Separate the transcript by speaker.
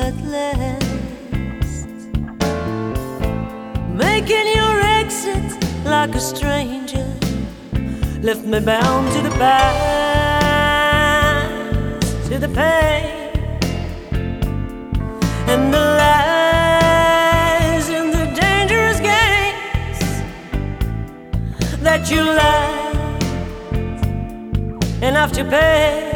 Speaker 1: at last, making your exit like a stranger, left me bound to the past, to the pain and the lies and the dangerous games that you laughed enough to pay.